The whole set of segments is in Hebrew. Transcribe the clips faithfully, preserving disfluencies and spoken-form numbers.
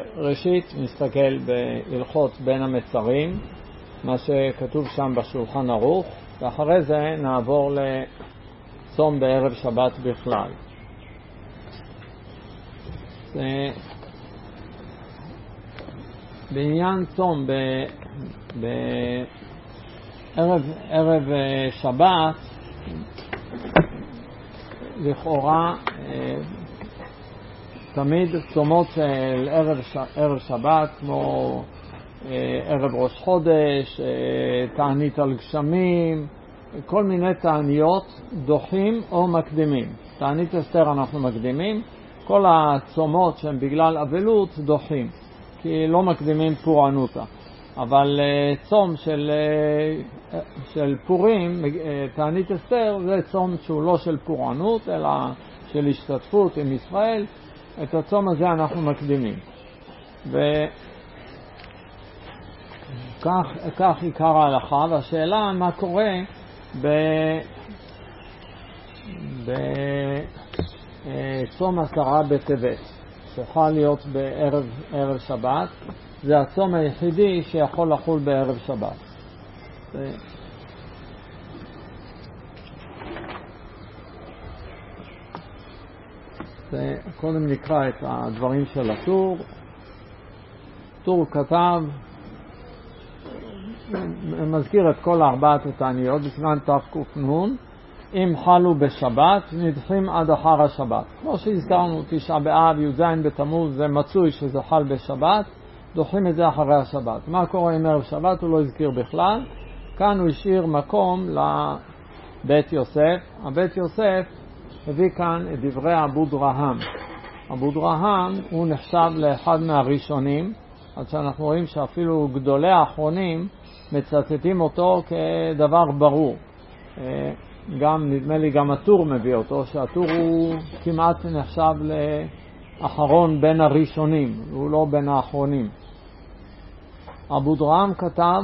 ראשית נסתכל בהלכות בין המצרים, מה שכתוב שם בשולחן ערוך, ואחרי זה נעבור לצום בערב שבת בכלל. זה בעניין צום ב, בערב ערב שבת, לכאורה תמיד צומות של ערב, ש... ערב שבת, כמו ערב ראש חודש, תענית על גשמים, כל מיני תעניות דוחים או מקדימים. תענית אסתר אנחנו מקדימים, כל הצומות שהם בגלל אבלות דוחים, כי לא מקדימים פורענותה. אבל צום של, של פורים, תענית אסתר, זה צום שהוא לא של פורענות, אלא של השתתפות עם ישראל. את הצום הזה אנחנו מקדימים. וכך כך עיקר ההלכה, והשאלה מה קורה ב... בצום עשרה בטבת, שיכול להיות בערב ערב שבת. זה הצום היחידי שיכול לחול בערב שבת. ו... קודם נקרא את הדברים של הטור. טור כתב, מזכיר את כל ארבעת התעניות בסימן תקנון. אם חלו בשבת נדחים עד אחר השבת. כמו שהזכרנו, תשעה באב, י"ז בתמוז, זה מצוי שזה חל בשבת, דוחים את זה אחרי השבת. מה קורה עם ערב שבת? הוא לא הזכיר בכלל. כאן הוא השאיר מקום לבית יוסף. הבית יוסף הביא כאן את דברי אבו דרהם. אבו דרהם הוא נחשב לאחד מהראשונים, עד שאנחנו רואים שאפילו גדולי האחרונים מצטטים אותו כדבר ברור. גם, נדמה לי, גם הטור מביא אותו, שהטור הוא כמעט נחשב לאחרון בין הראשונים, הוא לא בין האחרונים. אבו דרהם כתב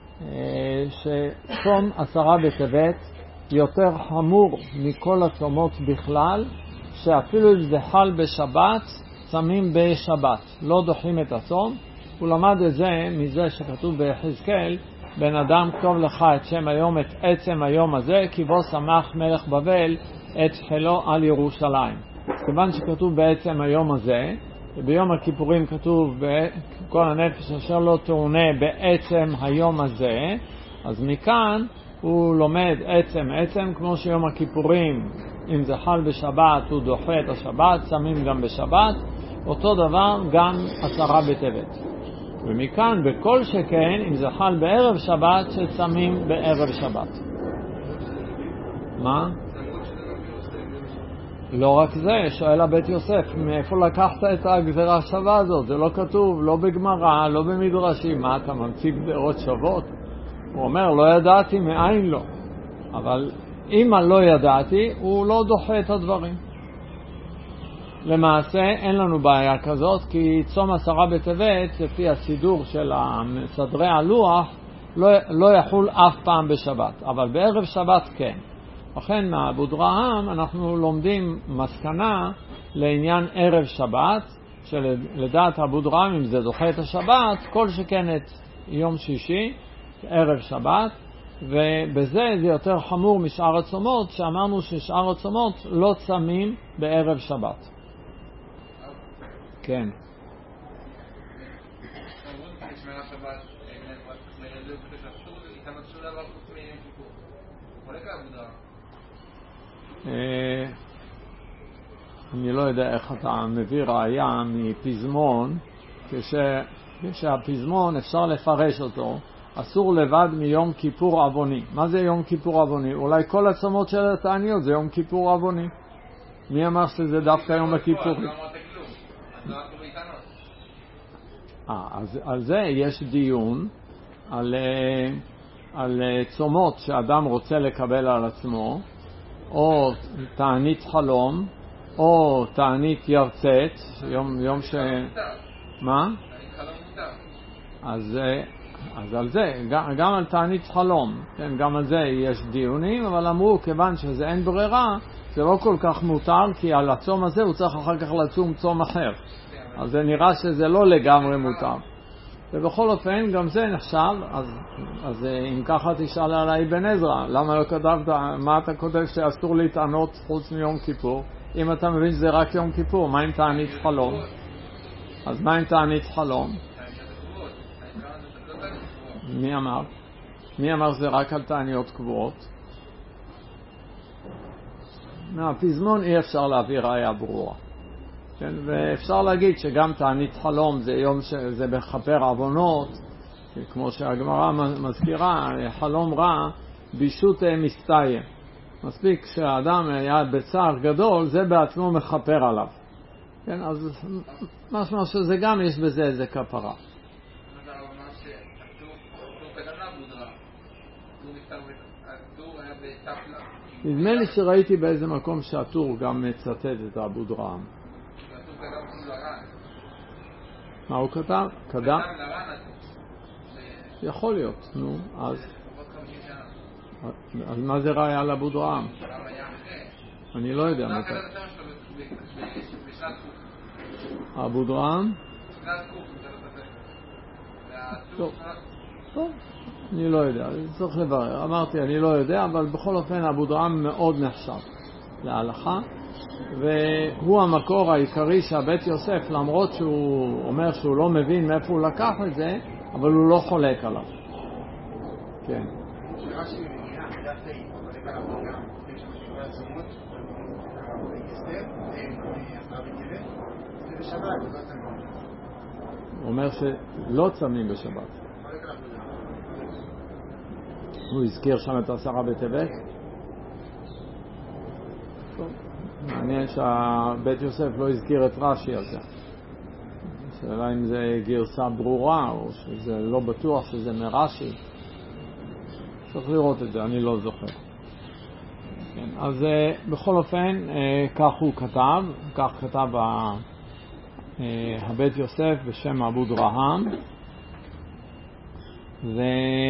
שצום עשרה בטבת יותר חמור מכל הצומות בכלל, שאפילו אם זה חל בשבת, צמים בשבת, לא דוחים את הצום. הוא למד את זה מזה שכתוב ביחזקאל, בן אדם כתוב לך את שם היום, את עצם היום הזה, כי בו שמח מלך בבל את חילו על ירושלים. כיוון שכתוב בעצם היום הזה, וביום הכיפורים כתוב כל הנפש אשר לא תעונה בעצם היום הזה, אז מכאן הוא לומד עצם עצם, כמו שיום הכיפורים, אם זה חל בשבת, הוא דוחה את השבת, צמים גם בשבת, אותו דבר גם עשרה בטבת. ומכאן בכל שכן, אם זה חל בערב שבת, שצמים בערב שבת. מה? לא רק זה, שואל הבית יוסף, מאיפה לקחת את הגזרה השווה הזאת? זה לא כתוב, לא בגמרא, לא במדרשים. מה, אתה ממציא גזרות שוות? הוא אומר, לא ידעתי, מאין לא. אבל אם לא ידעתי, הוא לא דוחה את הדברים. למעשה אין לנו בעיה כזאת, כי צום עשרה בטבת, לפי הסידור של סדרי הלוח, לא, לא יחול אף פעם בשבת, אבל בערב שבת כן. לכן מאבו דרהם אנחנו לומדים מסקנה לעניין ערב שבת, שלדעת אבו דרהם, אם זה דוחה את השבת, כל שכן את יום שישי, ערב שבת, ובזה זה יותר חמור משאר הצומות, שאמרנו ששאר הצומות לא צמים בערב שבת. כן. אני לא יודע איך אתה מביא ראיה מפזמון, כשהפזמון אפשר לפרש אותו, אסור לבד מיום כיפור אבוני. מה זה יום כיפור אבוני? אולי כל הצומות של התעניות זה יום כיפור אבוני. מי אמר שזה דווקא יום הכיפור? אה, אז על זה יש דיון, על, על צומות שאדם רוצה לקבל על עצמו, או תענית חלום, או תענית ירצת, יום, יום ש... מה? אז, אז על זה, גם, גם על תענית חלום, כן, גם על זה יש דיונים, אבל אמרו, כיוון שזה אין ברירה, זה לא כל כך מותר, כי על הצום הזה הוא צריך אחר כך לצום צום אחר. אז זה נראה שזה לא לגמרי מותר. ובכל אופן, גם זה נחשב, אז, אז אם ככה תשאל על אבן עזרא, למה לא כתבת, מה אתה כותב שאסור להתענות חוץ מיום כיפור? אם אתה מבין שזה רק יום כיפור, מה עם תענית חלום? אז מה עם תענית חלום? מי אמר? מי אמר שזה רק על תעניות קבועות? מהפזמון אי אפשר להביא ראיה ברורה. כן? ואפשר להגיד שגם תענית חלום זה יום שזה בכפר עוונות, כמו שהגמרא מזכירה, חלום רע בישות מסתיים. מספיק שהאדם היה בצער גדול, זה בעצמו מכפר עליו. כן? אז משמע שזה גם יש בזה איזה כפרה. נדמה לי שראיתי באיזה מקום שהטור גם מצטט את אבו דרעם. מה הוא כתב? קדם? יכול להיות, נו, אז אז מה זה ראיה על אבו דרעם? אני לא יודע מתי. אבו דרעם? טוב, טוב, אני לא יודע, צריך לברר. אמרתי, אני לא יודע, אבל בכל אופן אבו דרעם מאוד נחשב להלכה, והוא המקור העיקרי שהבית יוסף, למרות שהוא אומר שהוא לא מבין מאיפה הוא לקח את זה, אבל הוא לא חולק עליו. כן. הוא אומר שלא צמים בשבת. הוא הזכיר שם את עשרה בטבת. מעניין שהבית יוסף לא הזכיר את רש"י על זה. שאלה אם זה גרסה ברורה או שזה לא בטוח שזה מרש"י. צריך לראות את זה, אני לא זוכר. כן, אז בכל אופן, כך הוא כתב, כך כתב הבית יוסף בשם אבו דרעם, ו...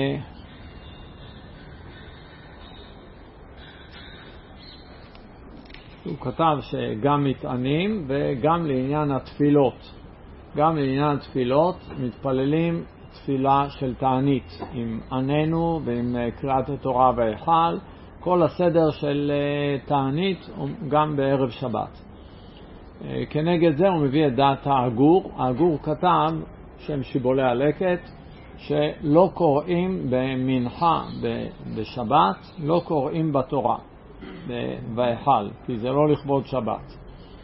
הוא כתב שגם מתענים וגם לעניין התפילות. גם לעניין התפילות מתפללים תפילה של תענית עם עננו ועם קריאת התורה והיכל. כל הסדר של תענית גם בערב שבת. כנגד זה הוא מביא את דעת האגור. האגור כתב, שם שיבולי הלקט, שלא קוראים במנחה בשבת, לא קוראים בתורה. והיכל, כי זה לא לכבוד שבת.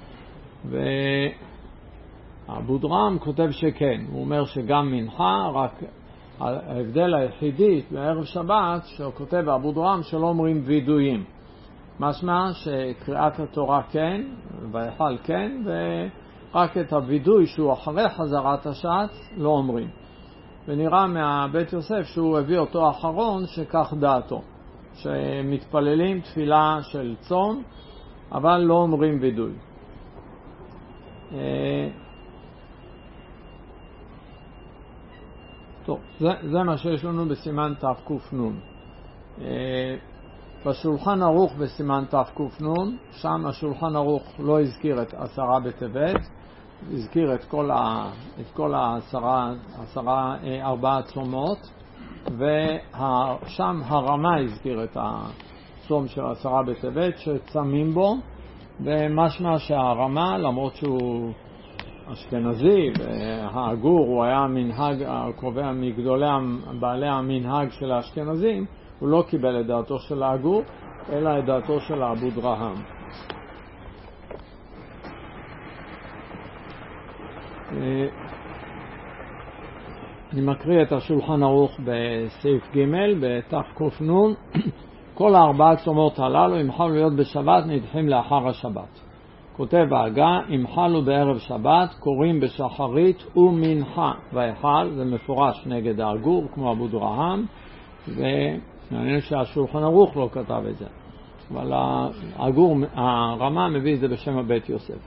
ואבו דרעם כותב שכן, הוא אומר שגם מנחה, רק ההבדל היחידי בערב שבת, שהוא כותב אבו דרעם שלא אומרים וידויים. משמע שקריאת התורה כן, והיכל כן, ורק את הוידוי שהוא אחרי חזרת השעת לא אומרים. ונראה מהבית יוסף שהוא הביא אותו אחרון שכך דעתו. שמתפללים תפילה של צום, אבל לא אומרים וידוי. טוב, זה, זה מה שיש לנו בסימן תקנון. בשולחן ערוך בסימן תקנון, שם השולחן ערוך לא הזכיר את עשרה בטבת, הזכיר את כל, ה, את כל העשרה, עשרה, ארבעה צומות, ושם הרמה הזכיר את הצום של עשרה בטבת שצמים בו, ומשמע שהרמה, למרות שהוא אשכנזי והאגור הוא היה מנהג הקובע מגדולי בעלי המנהג של האשכנזים, הוא לא קיבל את דעתו של האגור אלא את דעתו של אבו דרעם. אני מקריא את השולחן ערוך בסעיף ג' בתקנון. כל הארבעה צומות הללו אם חלו להיות בשבת נדחים לאחר השבת. כותב ההגה, אם חלו בערב שבת קוראים בשחרית ומנחה והיכל, זה מפורש נגד האגור כמו אבו דרעם, ומעניין שהשולחן ערוך לא כתב את זה, אבל האגור, הרמה מביא את זה בשם הבית יוסף.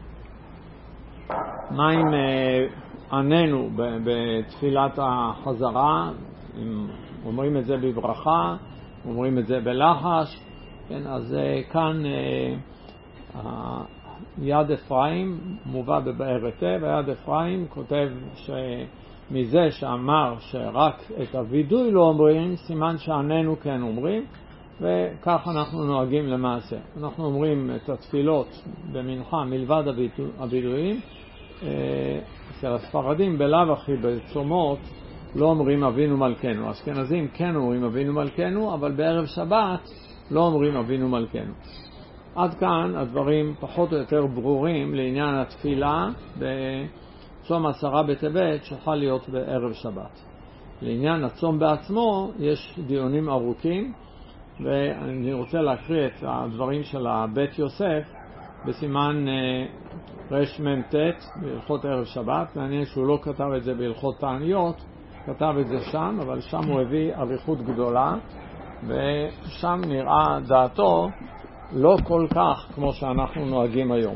מה אם עננו בתפילת החזרה, אם אומרים את זה בברכה, אומרים את זה בלחש, כן, אז כאן יד אפרים מובא בבאר היטב, יד אפרים כותב שמזה שאמר שרק את הוידוי לא אומרים, סימן שעננו כן אומרים, וכך אנחנו נוהגים למעשה. אנחנו אומרים את התפילות במנחה מלבד הוידויים, אצל הספרדים בלאו הכי בצומות לא אומרים אבינו מלכנו. אשכנזים כן אומרים אבינו מלכנו, אבל בערב שבת לא אומרים אבינו מלכנו. עד כאן הדברים פחות או יותר ברורים לעניין התפילה בצום עשרה בטבת שחל להיות בערב שבת. לעניין הצום בעצמו יש דיונים ארוכים, ואני רוצה להקריא את הדברים של בית יוסף בסימן רש"ט בהלכות ערב שבת. מעניין שהוא לא כתב את זה בהלכות תעניות, כתב את זה שם, אבל שם הוא הביא אריכות גדולה, ושם נראה דעתו לא כל כך כמו שאנחנו נוהגים היום.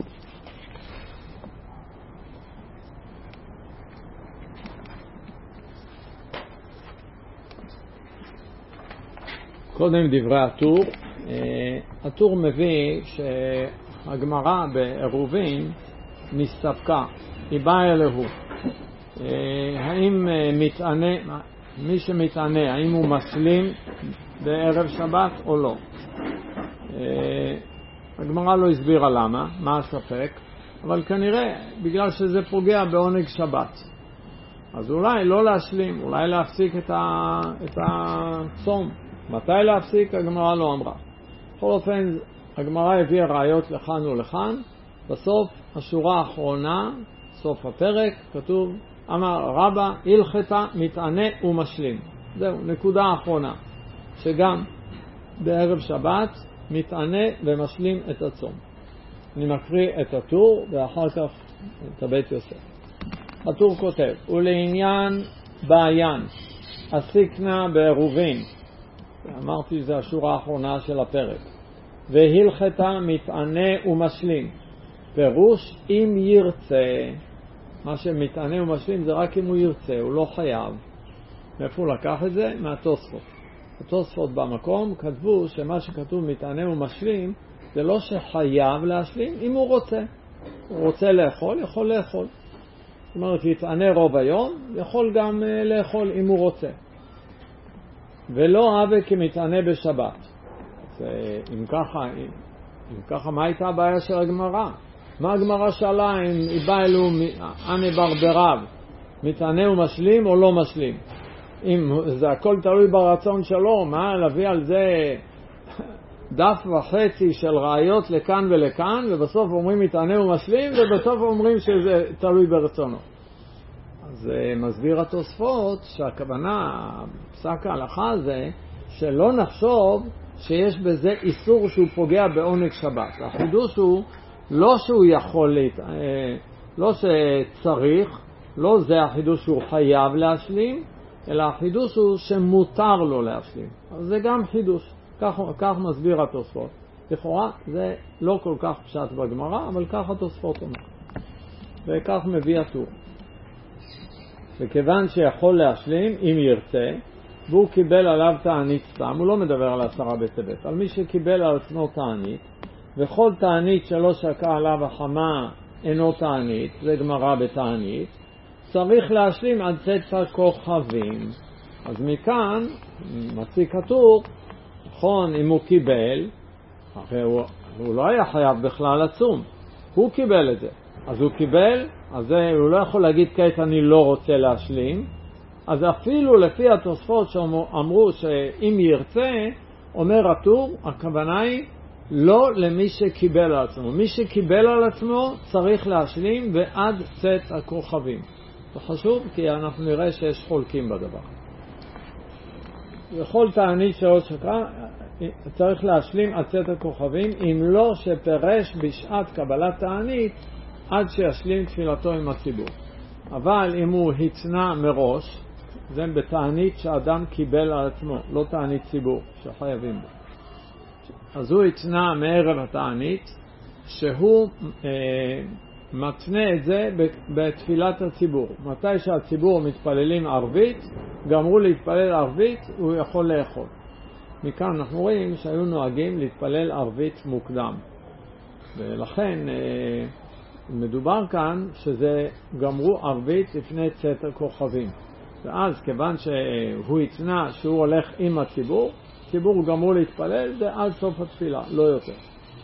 קודם דברי הטור. הטור מביא שהגמרא בעירובין מסתפקה, היא באה אלוהו. האם מתענה, מי שמתענה, האם הוא משלים בערב שבת או לא? הגמרא לא הסבירה למה, מה הספק, אבל כנראה בגלל שזה פוגע בעונג שבת. אז אולי לא להשלים, אולי להפסיק את, ה, את הצום. מתי להפסיק? הגמרא לא אמרה. בכל אופן, הגמרא הביאה ראיות לכאן ולכאן. בסוף, השורה האחרונה, סוף הפרק, כתוב, אמר רבא הלכתה מתענה ומשלים. זהו, נקודה האחרונה, שגם בערב שבת מתענה ומשלים את הצום. אני מקריא את הטור ואחר כך את הבית יוסף. הטור כותב, ולעניין בעיין הסיקנה בעירובין, אמרתי זה השורה האחרונה של הפרק, והלכתה מתענה ומשלים, פירוש אם ירצה. מה שמתענה ומשלים זה רק אם הוא ירצה, הוא לא חייב. מאיפה הוא לקח את זה? מהתוספות. התוספות במקום כתבו שמה שכתוב מתענה ומשלים זה לא שחייב להשלים, אם הוא רוצה. הוא רוצה לאכול, יכול לאכול. זאת אומרת, יתענה רוב היום, יכול גם לאכול אם הוא רוצה. ולא אהבה כמתענה בשבת. אז אם ככה, אם ככה, מה הייתה הבעיה של הגמרא? מה הגמרא שאלה אם היא באה אלו ענה ברברב, מתענה ומשלים או לא משלים? אם זה הכל תלוי ברצון שלו, מה להביא על זה דף וחצי של ראיות לכאן ולכאן, ובסוף אומרים מתענה ומשלים, ובסוף אומרים שזה תלוי ברצונו. אז מסביר התוספות שהכוונה, פסק ההלכה זה, שלא נחשוב שיש בזה איסור שהוא פוגע בעונג שבת. החידוש הוא לא שהוא יכול, לא שצריך, לא זה החידוש שהוא חייב להשלים, אלא החידוש הוא שמותר לו להשלים. אז זה גם חידוש. כך, כך מסביר התוספות. לכאורה זה לא כל כך פשט בגמרא, אבל כך התוספות אומר. וכך מביא הטור. וכיוון שיכול להשלים, אם ירצה, והוא קיבל עליו תענית סתם, הוא לא מדבר על עשרה בטבת, על מי שקיבל על עצמו תענית, וכל תענית שלא שקע עליו החמה אינו תענית, זה גמרא בתענית, צריך להשלים עד צאת הכוכבים. אז מכאן מציג כתוב, נכון, אם הוא קיבל, הרי הוא, הוא לא היה חייב בכלל לצום, הוא קיבל את זה, אז הוא קיבל, אז זה, הוא לא יכול להגיד כעת אני לא רוצה להשלים. אז אפילו לפי התוספות שאמרו שאם ירצה, אומר הטור, הכוונה היא לא למי שקיבל על עצמו. מי שקיבל על עצמו צריך להשלים ועד צאת הכוכבים. זה חשוב כי אנחנו נראה שיש חולקים בדבר. וכל תענית שלא שקע צריך להשלים עד צאת הכוכבים, אם לא שפרש בשעת קבלת תענית עד שישלים תפילתו עם הציבור. אבל אם הוא הצנע מראש, זה בתענית שאדם קיבל על עצמו, לא תענית ציבור שחייבים בו. אז הוא הצנע מערב התענית, שהוא אה, מתנה את זה בתפילת הציבור. מתי שהציבור מתפללים ערבית, גמרו להתפלל ערבית, הוא יכול לאכול. מכאן אנחנו רואים שהיו נוהגים להתפלל ערבית מוקדם. ולכן מדובר כאן שזה גמרו ערבית לפני צאת הכוכבים. ואז כיוון שהוא הצנע שהוא הולך עם הציבור, ציבור גמרו להתפלל, זה עד סוף התפילה, לא יותר.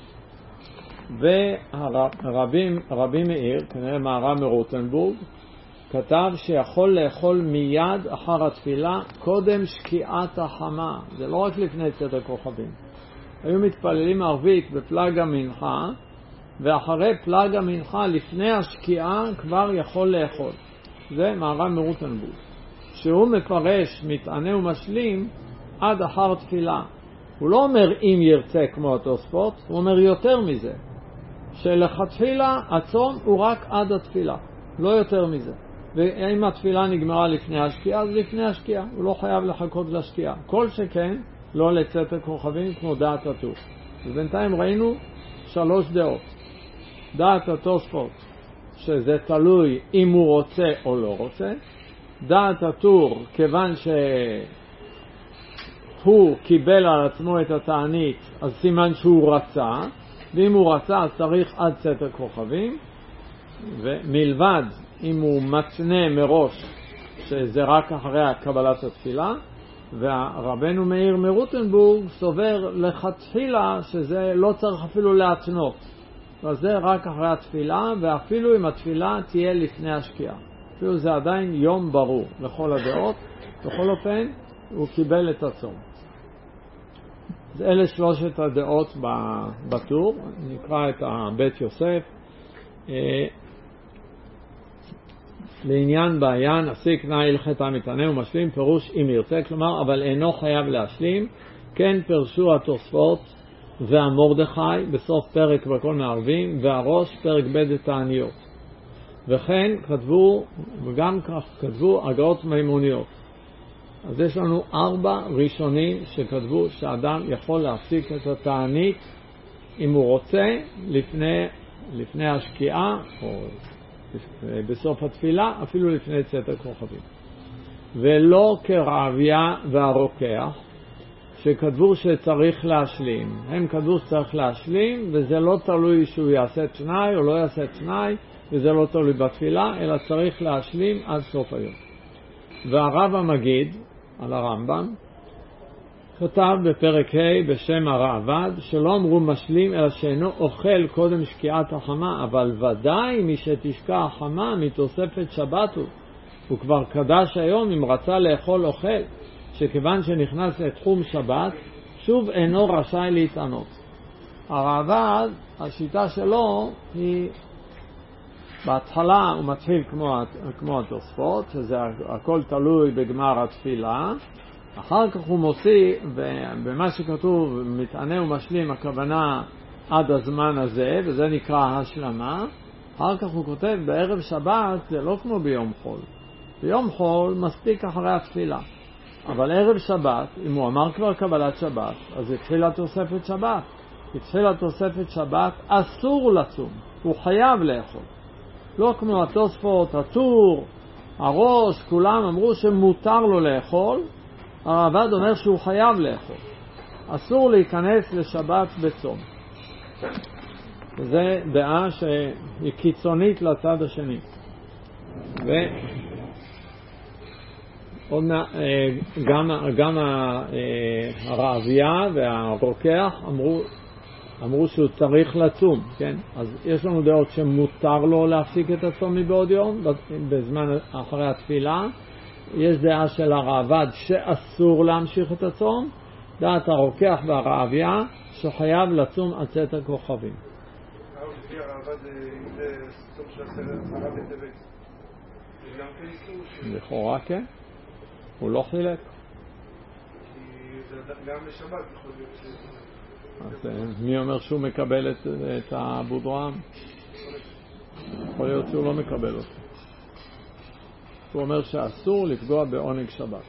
והרבים, רבי מאיר, כנראה מהר"ם מרוטנבורג, כתב שיכול לאכול מיד אחר התפילה קודם שקיעת החמה. זה לא רק לפני צאת הכוכבים. היו מתפללים ערבית בפלג המנחה, ואחרי פלג המנחה לפני השקיעה כבר יכול לאכול. זה מהר"ם מרוטנבורג. שהוא מפרש מתענה ומשלים עד אחר תפילה. הוא לא אומר אם ירצה כמו התוספות, הוא אומר יותר מזה. שלכתחילה הצום הוא רק עד התפילה, לא יותר מזה. ואם התפילה נגמרה לפני השקיעה, אז לפני השקיעה. הוא לא חייב לחכות לשקיעה. כל שכן, לא לצאת הכוכבים כמו דעת הטור. ובינתיים ראינו שלוש דעות. דעת התוספות, שזה תלוי אם הוא רוצה או לא רוצה. דעת הטור, כיוון שהוא קיבל על עצמו את התענית, אז סימן שהוא רצה. ואם הוא רצה, אז צריך עד צאת הכוכבים. ומלבד, אם הוא מתנה מראש, שזה רק אחרי קבלת התפילה. והרבנו מאיר מרוטנבורג סובר לכתחילה שזה לא צריך אפילו להתנות. אז זה רק אחרי התפילה, ואפילו אם התפילה תהיה לפני השקיעה. אפילו זה עדיין יום ברור לכל הדעות. בכל אופן, הוא קיבל את הצום. אז אלה שלושת הדעות בטור. נקרא את בית יוסף. לעניין בעיה, נפסיק נא הלכת המתענה ומשלים פירוש אם ירצה, כלומר, אבל אינו חייב להשלים. כן פרשו התוספות והמורדכי בסוף פרק בכל מערבים, והראש פרק ב' התעניות. וכן כתבו, וגם כך כתבו אגרות מימוניות. אז יש לנו ארבע ראשונים שכתבו שאדם יכול להפסיק את התענית אם הוא רוצה לפני, לפני השקיעה או בסוף התפילה, אפילו לפני צאת הכוכבים. ולא כרעביה והרוקח שכתבו שצריך להשלים. הם כתבו שצריך להשלים, וזה לא תלוי שהוא יעשה תנאי או לא יעשה תנאי, וזה לא תלוי בתפילה, אלא צריך להשלים עד סוף היום. והרב המגיד על הרמב"ם כתב בפרק ה' בשם הרעב"ד שלא אמרו משלים אלא שאינו אוכל קודם שקיעת החמה, אבל ודאי מי שתשקע החמה מתוספת שבת הוא, הוא כבר קדש היום אם רצה לאכול אוכל, שכיוון שנכנס לתחום שבת שוב אינו רשאי להתענות. הרעב"ד, השיטה שלו היא בהתחלה הוא מתחיל כמו, כמו התוספות, שזה הכל תלוי בגמר התפילה. אחר כך הוא מוציא, במה שכתוב מתענה ומשלים, הכוונה עד הזמן הזה, וזה נקרא השלמה. אחר כך הוא כותב בערב שבת, זה לא כמו ביום חול. ביום חול מספיק אחרי התפילה. אבל ערב שבת, אם הוא אמר כבר קבלת שבת, אז התחילה תוספת שבת. התחילה תוספת שבת, אסור לצום. הוא חייב לאכול. לא כמו התוספות, הטור, הראש, כולם אמרו שמותר לו לאכול. הרעב"ד אומר שהוא חייב לאכול. אסור להיכנס לשבת בצום. זה דעה שהיא קיצונית לצד השני. וגם גם הרעביה והרוקח אמרו אמרו שהוא צריך לצום, כן? אז יש לנו דעות שמותר לו להפסיק את הצום מבעוד יום בזמן אחרי התפילה. יש דעה של הרעב"ד שאסור להמשיך את הצום. דעת הרוקח והרעביה שחייב לצום עד צאת הכוכבים. לכאורה כן, הוא לא חילק. גם בשבת יכול להיות ש... אז מי אומר שהוא מקבל את, את הבודרם? יכול להיות שהוא לא מקבל אותו. הוא אומר שאסור לפגוע בעונג שבת.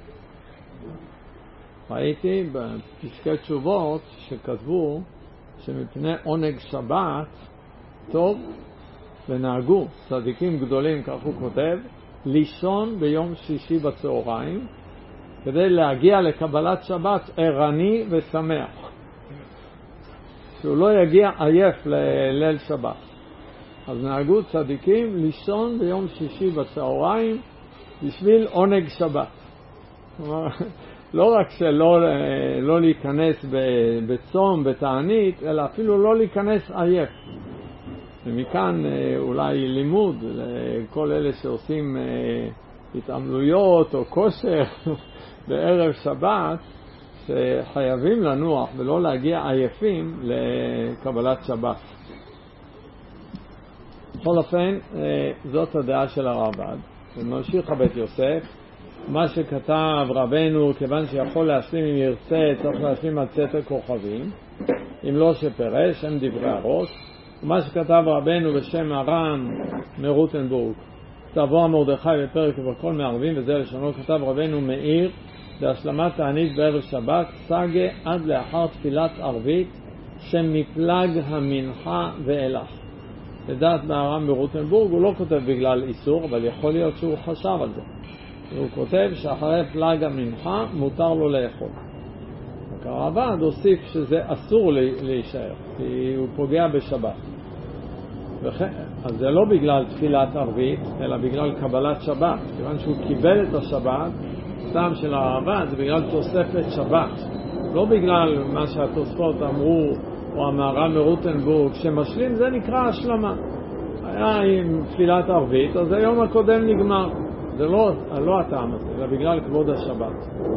ראיתי בפסקי תשובות שכתבו שמפני עונג שבת טוב ונהגו צדיקים גדולים, כך הוא כותב, לישון ביום שישי בצהריים כדי להגיע לקבלת שבת ערני ושמח. שהוא לא יגיע עייף לליל שבת. אז נהגו צדיקים לישון ביום שישי בצהריים בשביל עונג שבת. כלומר, לא רק שלא לא להיכנס בצום, בתענית, אלא אפילו לא להיכנס עייף. ומכאן אולי לימוד לכל אלה שעושים התעמלויות או כושר בערב שבת, שחייבים לנוח ולא להגיע עייפים לקבלת שבת. בכל אופן, זאת הדעה של הרב"ד. וממשיך הבית יוסף, מה שכתב רבנו, כיוון שיכול להשלים אם ירצה, צריך להשלים עד ספר כוכבים, אם לא שפרש, הם דברי הראש. ומה שכתב רבנו בשם הר"ן מרוטנבורג, תבוא מרדכי בפרק ובכל מערבים, וזה לשונו, כתב רבנו מאיר, להשלמת תענית בערב שבת, סגה עד לאחר תפילת ערבית, שמפלג המנחה ואילך. לדעת מהר"ן מרוטנבורג, הוא לא כותב בגלל איסור, אבל יכול להיות שהוא חשב על זה. הוא כותב שאחרי פלג המנחה מותר לו לאכול. הרב"ד הוסיף שזה אסור להישאר, כי הוא פוגע בשבת. אז זה לא בגלל תפילת ערבית, אלא בגלל קבלת שבת. כיוון שהוא קיבל את השבת, סתם של הרב"ד, זה בגלל תוספת שבת. לא בגלל מה שהתוספות אמרו, או המהר"ן מרוטנבורג, שמשלים זה נקרא השלמה. היה עם תפילת ערבית, אז היום הקודם נגמר. זה לא, לא הטעם הזה, אלא בגלל כבוד השבת.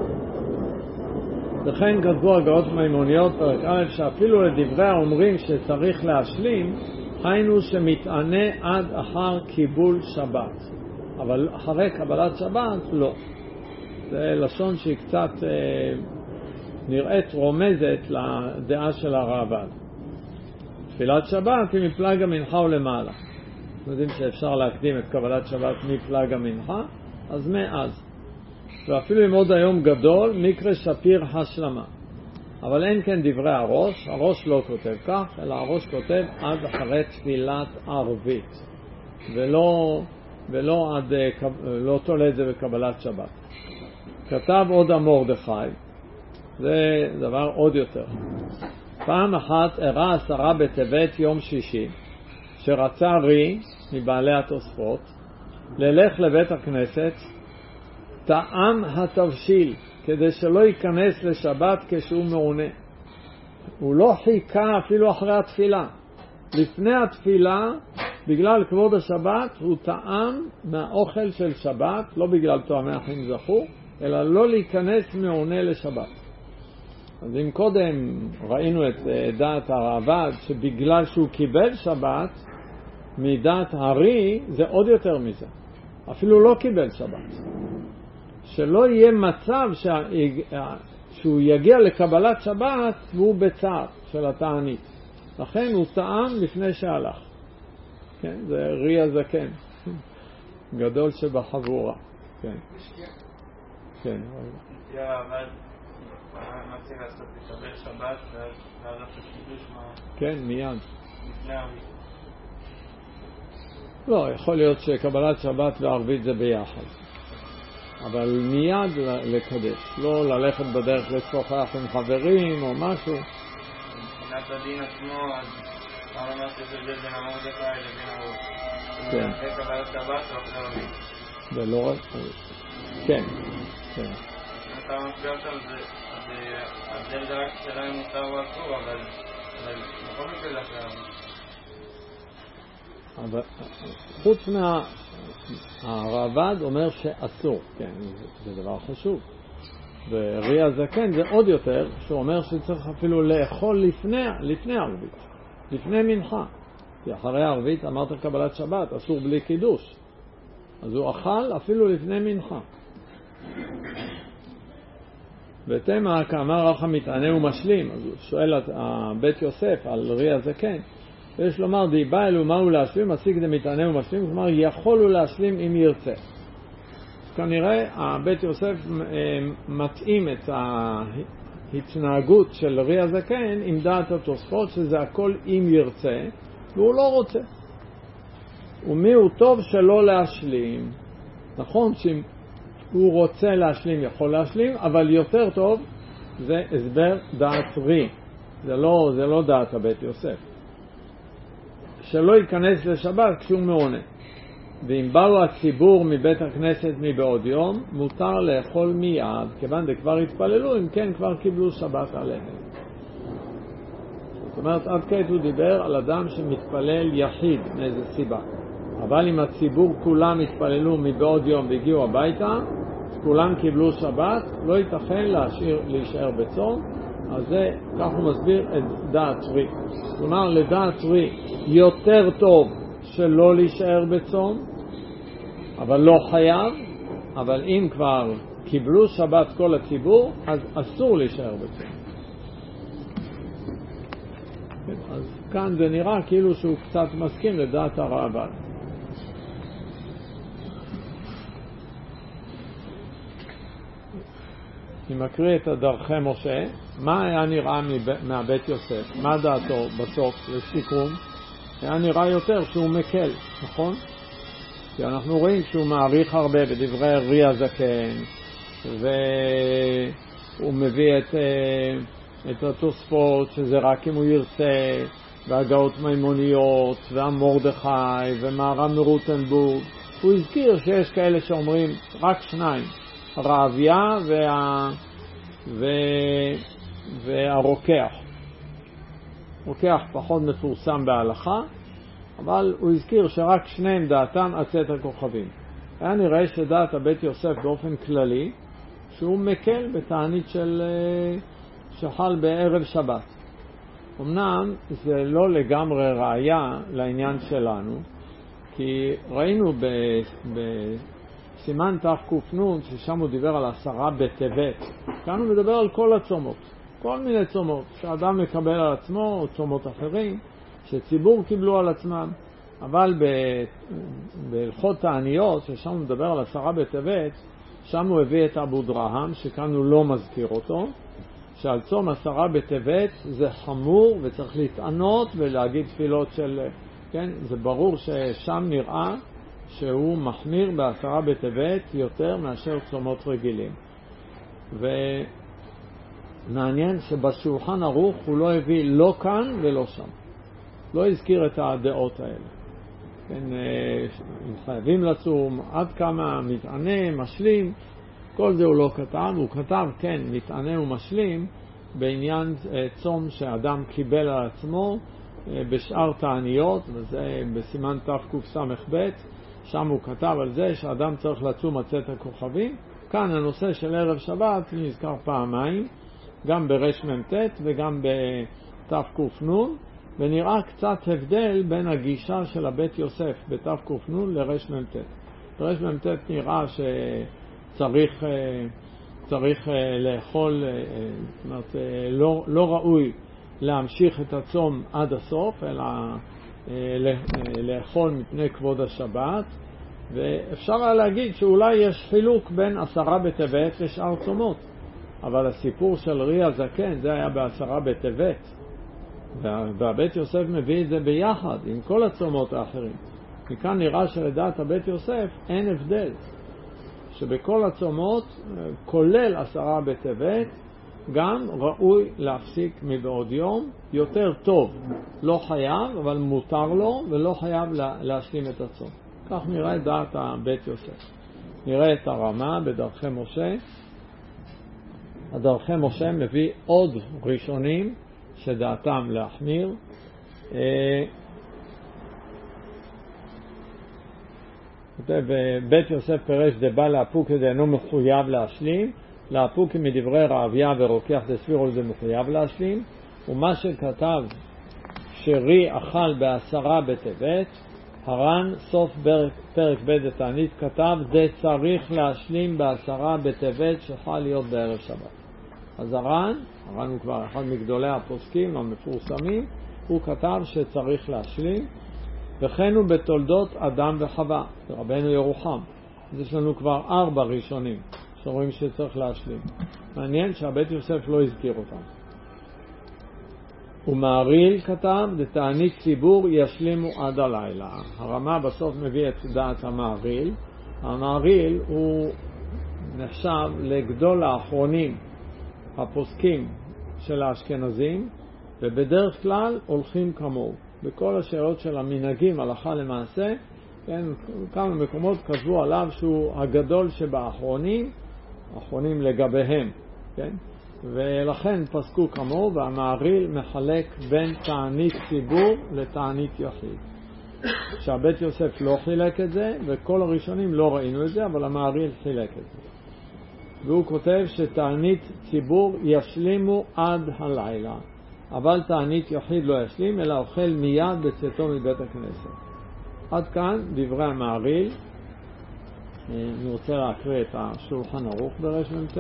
לכן כתבו הגאות מימוניות פרק א', שאפילו לדברי האומרים שצריך להשלים, היינו שמתענה עד אחר קיבול שבת. אבל אחרי קבלת שבת, לא. זה לשון שהיא קצת אה, נראית רומזת לדעה של הרב"ד. תפילת שבת היא מפלג המנחה ולמעלה. אנחנו יודעים שאפשר להקדים את קבלת שבת מפלג המנחה, אז מאז. ואפילו אם עוד היום גדול, מקרא שפיר השלמה. אבל אין כן דברי הראש, הראש לא כותב כך, אלא הראש כותב עד אחרי תפילת ערבית. ולא, ולא עד, לא תולה את זה בקבלת שבת. כתב עוד המרדכי, זה דבר עוד יותר. פעם אחת הראה עשרה בטבת יום שישי, שרצה רי מבעלי התוספות, ללך לבית הכנסת, טעם התבשיל, כדי שלא ייכנס לשבת כשהוא מעונה. הוא לא חיכה אפילו אחרי התפילה. לפני התפילה, בגלל כבוד השבת, הוא טעם מהאוכל של שבת, לא בגלל טועמי אחים זכו, אלא לא להיכנס מעונה לשבת. אז אם קודם ראינו את דעת הרב"ד, שבגלל שהוא קיבל שבת, מדעת הרי זה עוד יותר מזה. אפילו לא קיבל שבת. שלא יהיה מצב שה... שהוא יגיע לקבלת שבת והוא בצער של התענית. לכן הוא טעם לפני שהלך. כן, זה רי הזקן. גדול שבחבורה. כן. כן. נטייה הרב"ד, מה צריך לעשות? לקבל שבת ואז לעשות קידוש מה... כן, מיד. לפני ערבית. לא, יכול להיות שקבלת שבת וערבית זה ביחד. אבל מיד לקדש, לא ללכת בדרך לשוחח עם חברים או משהו. מבחינת הדין עצמו, אז מה אומר שזה בין המרדכי לבין הראש? כן. אחרי קבלת שבת או אחרי ערבית? ולא רק... כן, כן. אתה מסביר עכשיו, ההבדל זה רק שאלה אם מותר או אסור, אבל בכל מקרה זה אחרי ערבית. אבל חוץ מה... הרב"ד אומר שאסור, כן, זה, זה דבר חשוב. ורי הזקן זה עוד יותר, שהוא אומר שצריך אפילו לאכול לפני, לפני ערבית, לפני מנחה. כי אחרי ערבית אמרת קבלת שבת, אסור בלי קידוש. אז הוא אכל אפילו לפני מנחה. ותמה, כאמר רחם מתענה ומשלים, אז הוא שואל את בית יוסף על רי הזקן, ויש לומר, די בא אלו מהו להשלים, מסיק דה מתענה ומשלים, כלומר, יכול הוא להשלים אם ירצה. כנראה, בית יוסף מתאים את ההתנהגות של רי הזקן עם דעת התוספות, שזה הכל אם ירצה, והוא לא רוצה. ומי הוא טוב שלא להשלים. נכון שאם הוא רוצה להשלים, יכול להשלים, אבל יותר טוב זה הסבר דעת רי. זה לא, זה לא דעת הבית יוסף. שלא ייכנס לשבת כשהוא מעונה. ואם באו הציבור מבית הכנסת מבעוד יום, מותר לאכול מיד, כיוון דכבר התפללו, אם כן כבר קיבלו שבת עליהם. זאת אומרת, עד כעת הוא דיבר על אדם שמתפלל יחיד מאיזה סיבה. אבל אם הציבור כולם התפללו מבעוד יום והגיעו הביתה, כולם קיבלו שבת, לא ייתכן להשאיר, להישאר בצום. אז זה, כך הוא מסביר את דעת רי. כלומר, לדעת רי יותר טוב שלא להישאר בצום, אבל לא חייב, אבל אם כבר קיבלו שבת כל הציבור, אז אסור להישאר בצום. אז כאן זה נראה כאילו שהוא קצת מסכים לדעת הרעב"ד. אני מקריא את דרכי משה. מה היה נראה מהבית יוסף? מה דעתו בסוף לסיכום? היה נראה יותר שהוא מקל, נכון? כי אנחנו רואים שהוא מעריך הרבה בדברי רי הזקן, והוא מביא את, את התוספות שזה רק אם הוא ירצה, והגאות מימוניות, והמורדכי, ומהר"ם מרוטנבורג. הוא הזכיר שיש כאלה שאומרים רק שניים, הרעביה וה... ו... והרוקח. רוקח פחות מפורסם בהלכה, אבל הוא הזכיר שרק שניהם דעתם עצת הכוכבים. היה נראה שדעת הבית יוסף באופן כללי, שהוא מקל בתענית של שחל בערב שבת. אמנם זה לא לגמרי ראיה לעניין שלנו, כי ראינו ב... בסימן תק"ן ששם הוא דיבר על עשרה בטבת. כאן הוא מדבר על כל הצומות, כל מיני צומות שאדם מקבל על עצמו, או צומות אחרים שציבור קיבלו על עצמם. אבל בהלכות תעניות, ששם הוא מדבר על עשרה בטבת, שם הוא הביא את אבו דרהם, שכאן הוא לא מזכיר אותו, שעל צום עשרה בטבת זה חמור וצריך להתענות ולהגיד תפילות של, כן, זה ברור ששם נראה שהוא מחמיר בעשרה בטבת יותר מאשר צומות רגילים. ומעניין שבשולחן ערוך הוא לא הביא לא כאן ולא שם, לא הזכיר את הדעות האלה. כן, חייבים לצום, עד כמה מתענה, משלים, כל זה הוא לא כתב. הוא כתב, כן, מתענה ומשלים בעניין צום שאדם קיבל על עצמו בשאר תעניות, וזה בסימן תקס"ב, שם הוא כתב על זה שאדם צריך לצום עצת הכוכבים. כאן הנושא של ערב שבת נזכר פעמיים, גם ברש מ"ט וגם בתק"ן, ונראה קצת הבדל בין הגישה של הבית יוסף בתק"ן לרש מ"ט. ברש מ"ט נראה שצריך צריך לאכול, זאת אומרת, לא, לא ראוי להמשיך את הצום עד הסוף, אלא לאכול מפני כבוד השבת. ואפשר היה להגיד שאולי יש חילוק בין עשרה בטבת לשאר צומות, אבל הסיפור של רי הזקן זה היה בעשרה בטבת, והבית יוסף מביא את זה ביחד עם כל הצומות האחרים. מכאן נראה שלדעת הבית יוסף אין הבדל, שבכל הצומות כולל עשרה בטבת גם ראוי להפסיק מבעוד יום. יותר טוב, לא חייב, אבל מותר לו ולא חייב להשלים את הצום. כך נראה את דעת הבית יוסף. נראה את הרמה בדרכי משה. הדרכי משה מביא עוד ראשונים שדעתם להחמיר. בית יוסף פרש דבא לאפוק זה אינו מחויב להשלים, לאפוק מדברי רעביה ורוקח דספירו זה מחויב להשלים. ומה שכתב שרי אכל בעשרה בטבת, הר"ן סוף פרק ב' התענית כתב זה צריך להשלים בעשרה בטבת שחל להיות בערב שבת. אז הר"ן, הר"ן הוא כבר אחד מגדולי הפוסקים המפורסמים, הוא כתב שצריך להשלים. וכן הוא בתולדות אדם וחווה, רבנו ירוחם. אז יש לנו כבר ארבע ראשונים שרואים שצריך להשלים. מעניין שהבית יוסף לא הזכיר אותם. ומעריל כתב, דתענית ציבור ישלימו עד הלילה. הרמה בסוף מביא את דעת המעריל. המעריל הוא נחשב לגדול האחרונים הפוסקים של האשכנזים, ובדרך כלל הולכים כמוהו. בכל השאלות של המנהגים, הלכה למעשה, כן, כמה מקומות כתבו עליו שהוא הגדול שבאחרונים, האחרונים לגביהם, כן? ולכן פסקו כמוהו, והמהרי"ל מחלק בין תענית ציבור לתענית יחיד. שהבית יוסף לא חילק את זה, וכל הראשונים לא ראינו את זה, אבל המהרי"ל חילק את זה. והוא כותב שתענית ציבור ישלימו עד הלילה, אבל תענית יחיד לא ישלים, אלא אוכל מיד בצאתו מבית הכנסת. עד כאן דברי המהרי"ל. אני רוצה להקריא את השולחן ערוך ברש מ"ט.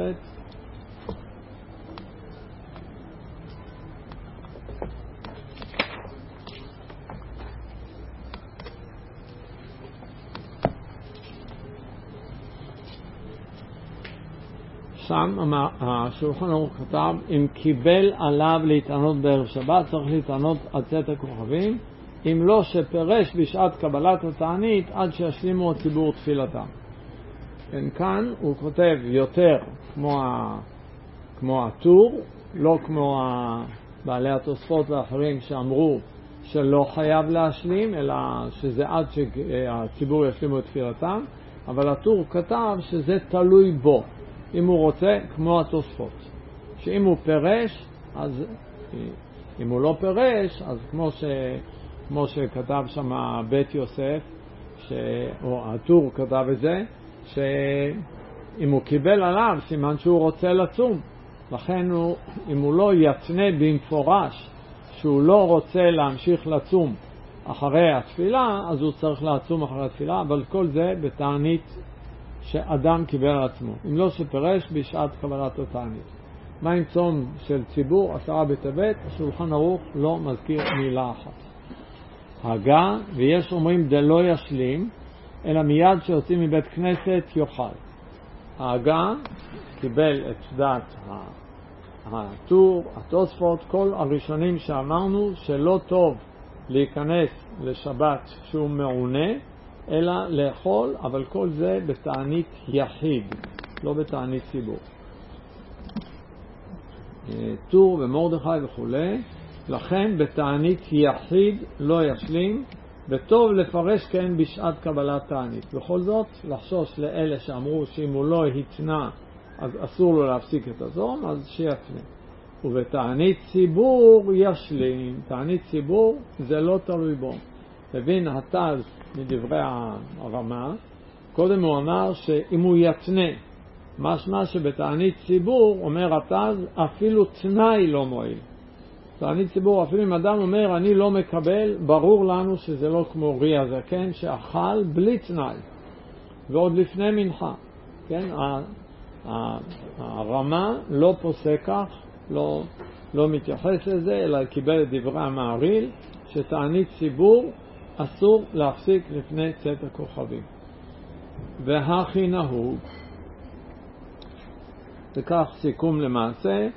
שם השולחן ערוך כתב, אם קיבל עליו להתענות בערב שבת, צריך להתענות עד צאת הכוכבים, אם לא שפרש בשעת קבלת התענית עד שישלימו הציבור תפילתם. כן, כאן הוא כותב יותר כמו, ה, כמו הטור, לא כמו בעלי התוספות ואחרים שאמרו שלא חייב להשלים, אלא שזה עד שהציבור ישלימו את תפילתם, אבל הטור כתב שזה תלוי בו. אם הוא רוצה, כמו התוספות. שאם הוא פרש, אז אם הוא לא פרש, אז כמו, ש, כמו שכתב שם בית יוסף, ש, או הטור כתב את זה, שאם הוא קיבל עליו, סימן שהוא רוצה לצום. לכן הוא, אם הוא לא יתנה במפורש שהוא לא רוצה להמשיך לצום אחרי התפילה, אז הוא צריך לצום אחרי התפילה, אבל כל זה בתענית שאדם קיבל על עצמו. אם לא שפרש בשעת קבלת התענית. מה עם צום של ציבור, עשרה בטבת? השולחן ערוך לא מזכיר מילה אחת. הגה, ויש אומרים דלא ישלים, אלא מיד שיוצאים מבית כנסת יאכל. ההגה קיבל את דעת הטור, התוספות, כל הראשונים שאמרנו שלא טוב להיכנס לשבת שהוא מעונה, אלא לאכול, אבל כל זה בתענית יחיד, לא בתענית ציבור. טור ומרדכי וכו'. לכן בתענית יחיד לא ישלים, וטוב לפרש כן בשעת קבלת תענית. בכל זאת, לחשוש לאלה שאמרו שאם הוא לא התנה, אז אסור לו להפסיק את הזום, אז שיתנה. ובתענית ציבור ישלים. תענית ציבור זה לא תלוי בו. הבין התז מדברי הרמה, קודם הוא אמר שאם הוא יתנה, משמע שבתענית ציבור, אומר התז, אפילו תנאי לא מועיל. תענית ציבור, אפילו אם אדם אומר, אני לא מקבל, ברור לנו שזה לא כמו רי הזקן, שאכל בלי תנאי, ועוד לפני מנחה. כן, הרמה לא פוסק כך, לא, לא מתייחס לזה, אלא קיבל את דברי המהרי"ל, שתענית ציבור אסור להפסיק לפני צאת הכוכבים. והכי נהוג, וכך סיכום למעשה,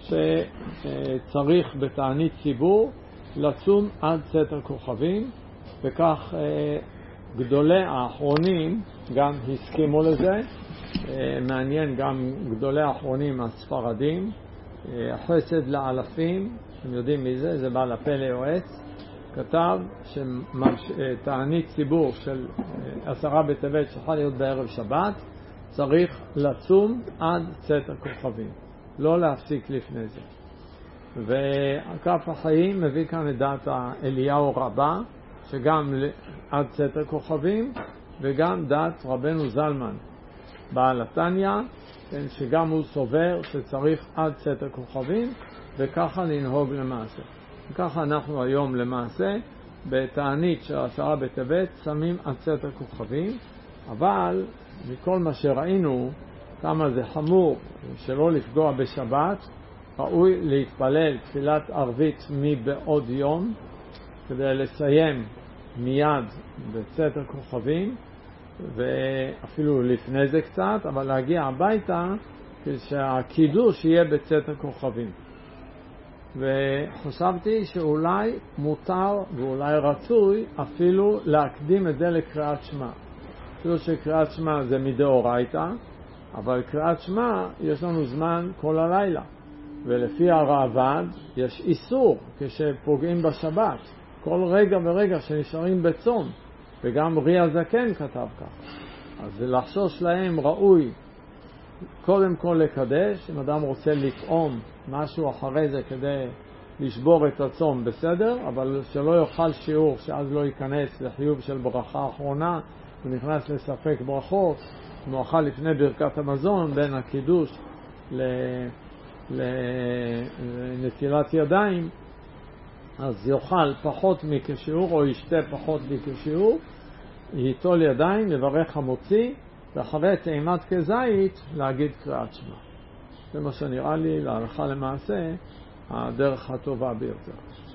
שצריך בתענית ציבור לצום עד צאת הכוכבים, וכך גדולי האחרונים גם הסכימו לזה. מעניין, גם גדולי האחרונים הספרדים, חסד לאלפים, אתם יודעים מי זה, זה בעל הפלא יועץ, כתב שתענית ציבור של עשרה בטבת שחל להיות בערב שבת, צריך לצום עד צאת הכוכבים, לא להפסיק לפני זה. וכף החיים מביא כאן את דעת אליהו רבה, שגם עד צאת הכוכבים, וגם דעת רבנו זלמן בעל התניא, שגם הוא סובר שצריך עד צאת הכוכבים, וככה לנהוג למעשה. וככה אנחנו היום למעשה בתענית של עשרה בטבת שמים עד צאת הכוכבים, אבל מכל מה שראינו כמה זה חמור שלא לפגוע בשבת, ראוי להתפלל תפילת ערבית מבעוד יום כדי לסיים מיד בצאת הכוכבים, ואפילו לפני זה קצת, אבל להגיע הביתה שהקידוש יהיה בצאת הכוכבים. וחשבתי שאולי מותר ואולי רצוי אפילו להקדים את זה לקריאת שמע. אפילו שקריאת שמע זה מדאורייתא, אבל קריאת שמע יש לנו זמן כל הלילה. ולפי הרעב"ד יש איסור כשפוגעים בשבת. כל רגע ורגע שנשארים בצום, וגם רי הזקן כתב כך. אז לחשוש להם ראוי קודם כל לקדש, אם אדם רוצה לטעום משהו אחרי זה כדי לשבור את הצום בסדר, אבל שלא יאכל שיעור שאז לא ייכנס לחיוב של ברכה אחרונה, הוא נכנס לספק ברכות, הוא אוכל לפני ברכת המזון בין הקידוש לנטילת ידיים, אז יאכל פחות מכשיעור או ישתה פחות מכשיעור, ייטול ידיים, לברך המוציא, ואחרי טעימת כזית להגיד קריאת שמע. זה מה שנראה לי להלכה למעשה הדרך הטובה ביותר.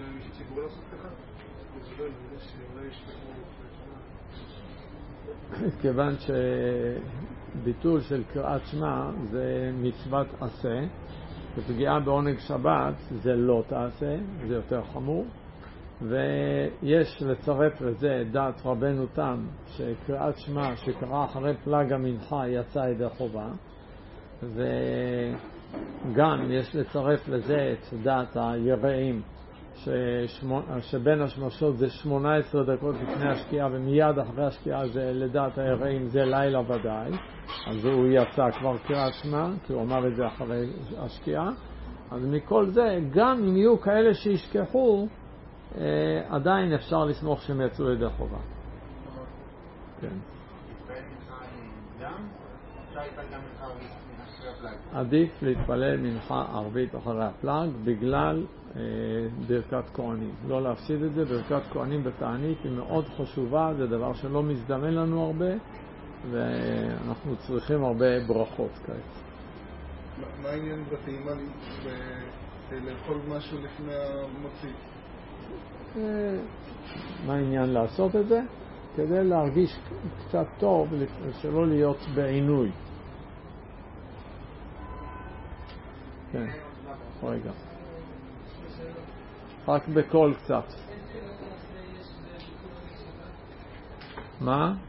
כיוון שביטול של קריאת שמע זה מצוות עשה, ופגיעה בעונג שבת זה לא תעשה, זה יותר חמור, ויש לצרף לזה דעת רבנו תם שקריאת שמע שקרא אחרי פלג המנחה יצא ידי חובה, וגם יש לצרף לזה את דעת היראים ששמו, שבין השמשות זה שמונה עשרה דקות לפני השקיעה ומיד אחרי השקיעה זה לדעת היראים זה לילה ודאי, אז הוא יצא כבר קריאת שמע כי הוא אמר את זה אחרי השקיעה. אז מכל זה גם אם יהיו כאלה שישכחו אה, עדיין אפשר לסמוך שהם יצאו ידי חובה. כן. עדיף להתפלל מנחה ערבית אחרי הפלג בגלל אה, ברכת כהנים. לא להפסיד את זה, ברכת כהנים בתענית היא מאוד חשובה, זה דבר שלא מזדמן לנו הרבה ואנחנו צריכים הרבה ברכות כעת. מה העניין בטעימה לאכול משהו לפני המוציא? מה העניין לעשות את זה? כדי להרגיש קצת טוב, שלא להיות בעינוי. כן, רגע. רק בקול קצת. מה?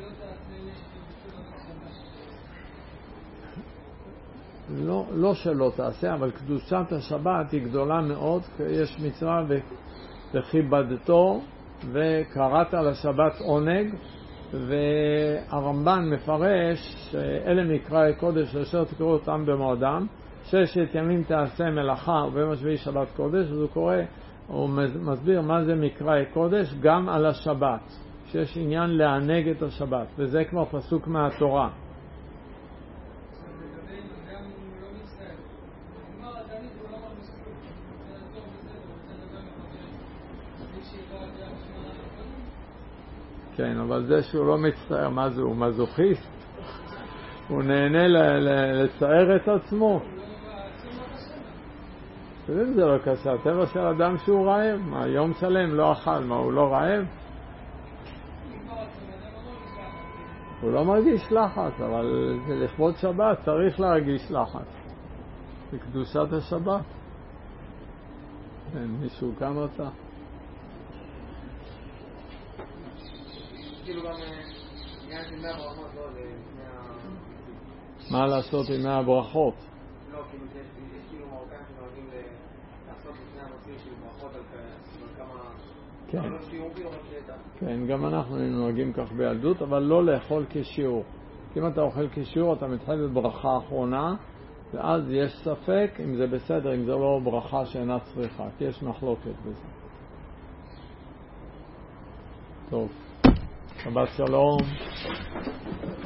לא, לא שלא תעשה, אבל קדושת השבת היא גדולה מאוד, כי יש מצווה וכיבדתו וקראת לשבת עונג, והרמב"ן מפרש שאלה מקראי קודש אשר תקראו אותם במועדם, ששת ימים תעשה מלאכה וביום השביעי שבת קודש, אז הוא קורא, הוא מסביר מה זה מקראי קודש גם על השבת, שיש עניין לענג את השבת, וזה כבר פסוק מהתורה. כן, אבל זה שהוא לא מצטער, מה זה, הוא מזוכיסט? הוא נהנה לצער את עצמו. זה לא קשה, הטבע של אדם שהוא רעב, מה, יום שלם לא אכל, מה, הוא לא רעב? הוא לא מרגיש לחץ, אבל לכבוד שבת צריך להרגיש לחץ. זה קדושת השבת. כן, מישהו כאן רצה? מה לעשות עם הברכות? לא, כאילו יש כאילו מרוקאים שנוהגים לעשות לפני המוציא של ברכות על כמה שיעור כאילו רשתה. כן, גם אנחנו נוהגים כך בילדות, אבל לא לאכול כשיעור. כי אם אתה אוכל כשיעור אתה מתחיל בברכה האחרונה, ואז יש ספק אם זה בסדר, אם זה לא ברכה שאינה צריכה, כי יש מחלוקת בזה. טוב. שבת שלום.